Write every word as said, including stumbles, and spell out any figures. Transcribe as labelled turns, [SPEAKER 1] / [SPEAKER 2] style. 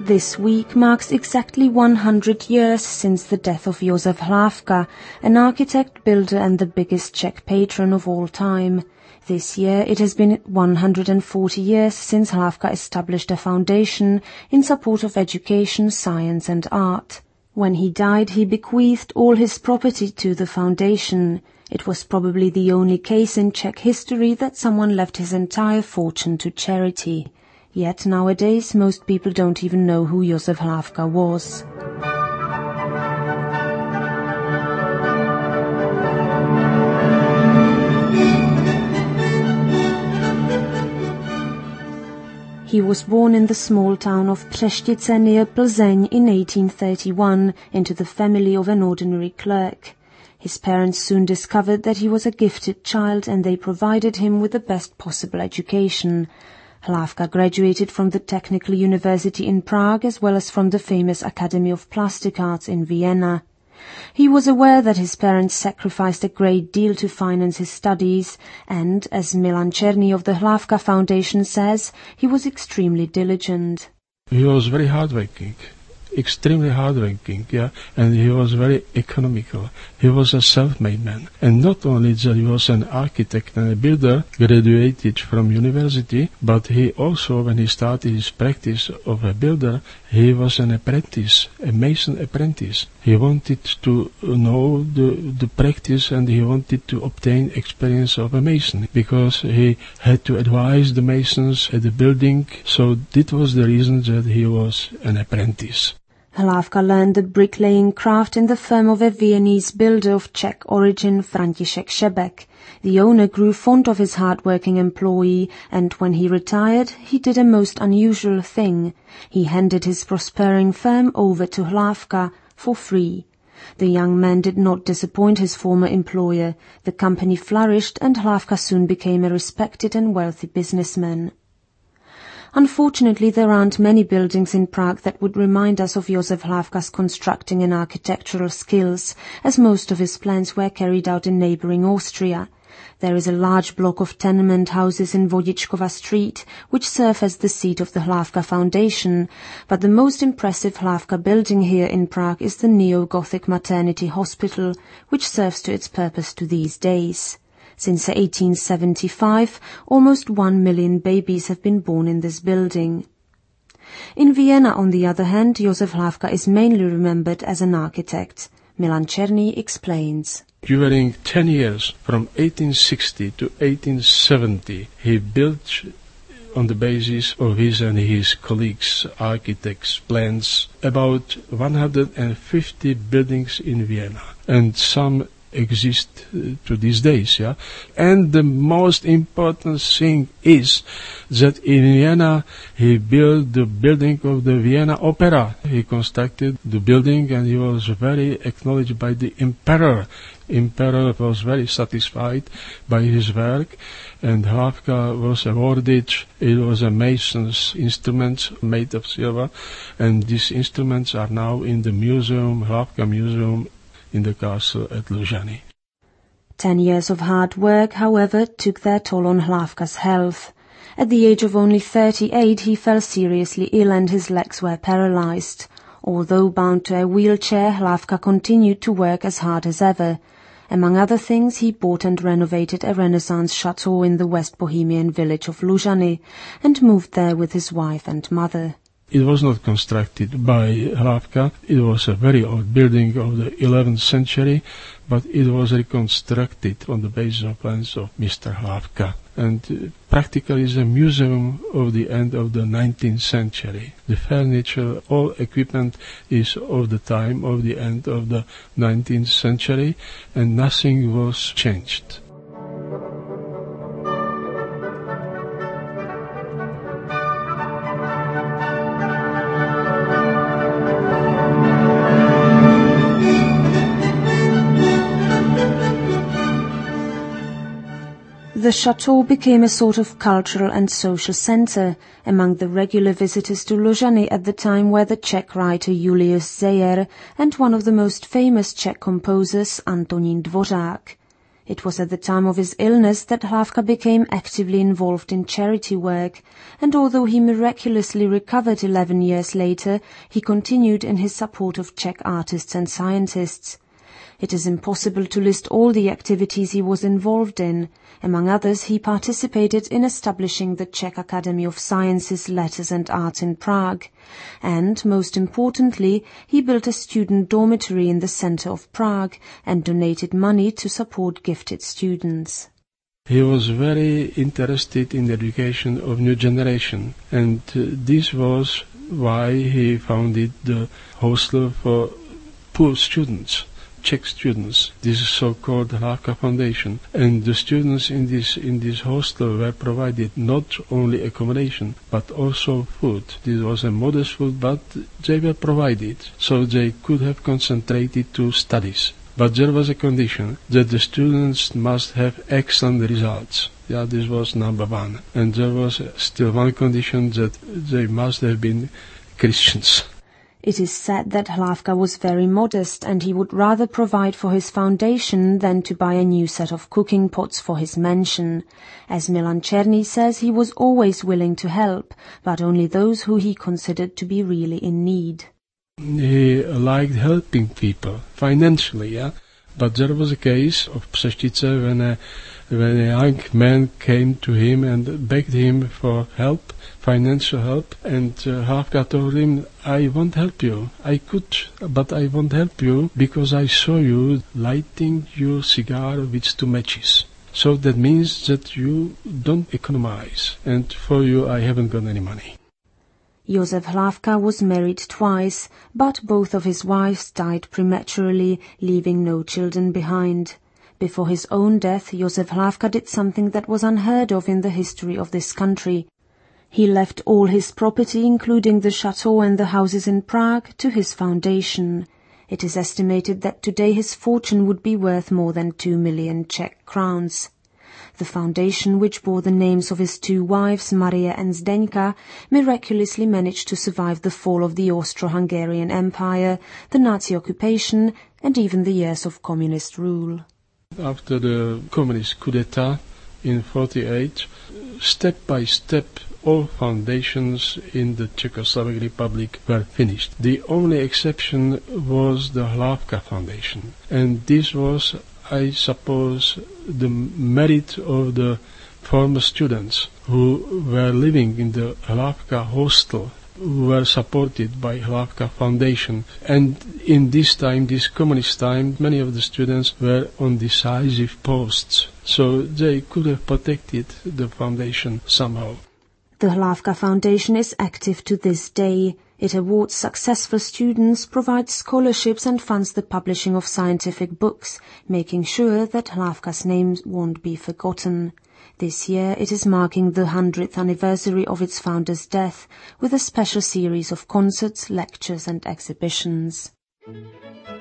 [SPEAKER 1] This week marks exactly one hundred years since the death of Josef Hlávka, an architect, builder and the biggest Czech patron of all time. This year it has been one hundred forty years since Hlávka established a foundation in support of education, science and art. When he died, he bequeathed all his property to the foundation. It was probably the only case in Czech history that someone left his entire fortune to charity. Yet nowadays most people don't even know who Josef Hlávka was. He was born in the small town of Přeštice near Plzeň in eighteen thirty-one into the family of an ordinary clerk. His parents soon discovered that he was a gifted child and they provided him with the best possible education. Hlávka graduated from the Technical University in Prague as well as from the famous Academy of Plastic Arts in Vienna. He was aware that his parents sacrificed a great deal to finance his studies and, as Milan Černý of the Hlávka Foundation says, he was extremely diligent.
[SPEAKER 2] He was very hardworking. Extremely hardworking, yeah, and he was very economical. He was a self-made man. And not only that he was an architect and a builder, graduated from university, but he also, when he started his practice of a builder, he was an apprentice, a mason apprentice. He wanted to know the, the practice and he wanted to obtain experience of a mason, because he had to advise the masons at the building, so that was the reason that he was an apprentice.
[SPEAKER 1] Hlávka learned the bricklaying craft in the firm of a Viennese builder of Czech origin, František Šebek. The owner grew fond of his hard-working employee, and when he retired, he did a most unusual thing. He handed his prospering firm over to Hlávka for free. The young man did not disappoint his former employer. The company flourished, and Hlávka soon became a respected and wealthy businessman. Unfortunately, there aren't many buildings in Prague that would remind us of Josef Hlávka's constructing and architectural skills, as most of his plans were carried out in neighbouring Austria. There is a large block of tenement houses in Vodičkova Street, which serve as the seat of the Hlávka Foundation, but the most impressive Hlávka building here in Prague is the neo-Gothic maternity hospital, which serves to its purpose to these days. Since eighteen seventy-five, almost one million babies have been born in this building. In Vienna, on the other hand, Josef Hlávka is mainly remembered as an architect. Milan Černý explains.
[SPEAKER 2] During ten years, from eighteen sixty to eighteen seventy, he built on the basis of his and his colleagues' architects' plans about one hundred fifty buildings in Vienna, and some exist uh, to these days, yeah. And the most important thing is that in Vienna he built the building of the Vienna Opera. He constructed the building and he was very acknowledged by the emperor. Emperor was very satisfied by his work, and Hlávka was awarded, it was a mason's instrument made of silver, and these instruments are now in the museum, Hlávka Museum, in the castle at Lužany.
[SPEAKER 1] Ten years of hard work, however, took their toll on Hlávka's health. At the age of only thirty-eight, he fell seriously ill and his legs were paralyzed. Although bound to a wheelchair, Hlávka continued to work as hard as ever. Among other things, he bought and renovated a Renaissance chateau in the West Bohemian village of Lužany and moved there with his wife and mother.
[SPEAKER 2] It was not constructed by Hlávka. It was a very old building of the eleventh century, but it was reconstructed on the basis of plans of Mister Hlávka. And uh, practically is a museum of the end of the nineteenth century. The furniture, all equipment is of the time of the end of the nineteenth century, and nothing was changed.
[SPEAKER 1] The chateau became a sort of cultural and social center. Among the regular visitors to Lužany at the time were the Czech writer Julius Zeyer and one of the most famous Czech composers, Antonín Dvořák. It was at the time of his illness that Hlavka became actively involved in charity work, and although he miraculously recovered eleven years later, he continued in his support of Czech artists and scientists. It is impossible to list all the activities he was involved in. Among others, he participated in establishing the Czech Academy of Sciences, Letters and Arts in Prague. And, most importantly, he built a student dormitory in the center of Prague and donated money to support gifted students.
[SPEAKER 2] He was very interested in the education of new generation, and uh, this was why he founded the hostel for poor students. Czech students. This is so-called Hlavka Foundation, and the students in this in this hostel were provided not only accommodation but also food. This was a modest food, but they were provided, so they could have concentrated to studies. But there was a condition that the students must have excellent results. Yeah, this was number one, and there was still one condition, that they must have been Christians.
[SPEAKER 1] It is said that Hlavka was very modest, and he would rather provide for his foundation than to buy a new set of cooking pots for his mansion. As Milan Černý says, he was always willing to help, but only those who he considered to be really in need.
[SPEAKER 2] He liked helping people financially, yeah. But there was a case of Přeštice when a, when a young man came to him and begged him for help, financial help, and uh, Hlavka told him, I won't help you. I could, but I won't help you because I saw you lighting your cigar with two matches. So that means that you don't economize, and for you I haven't got any money.
[SPEAKER 1] Josef Hlavka was married twice, but both of his wives died prematurely, leaving no children behind. Before his own death, Josef Hlavka did something that was unheard of in the history of this country. He left all his property, including the chateau and the houses in Prague, to his foundation. It is estimated that today his fortune would be worth more than two million Czech crowns. The foundation, which bore the names of his two wives, Maria and Zdeňka, miraculously managed to survive the fall of the Austro-Hungarian Empire, the Nazi occupation, and even the years of communist rule.
[SPEAKER 2] After the communist coup d'etat in forty-eight, step by step, all foundations in the Czechoslovak Republic were finished. The only exception was the Hlavka Foundation, and this was, I suppose, the merit of the former students who were living in the Hlavka hostel, who were supported by Hlavka Foundation. And in this time, this communist time, many of the students were on decisive posts, so they could have protected the foundation somehow.
[SPEAKER 1] The Hlavka Foundation is active to this day. It awards successful students, provides scholarships and funds the publishing of scientific books, making sure that Hlavka's name won't be forgotten. This year it is marking the hundredth anniversary of its founder's death, with a special series of concerts, lectures and exhibitions.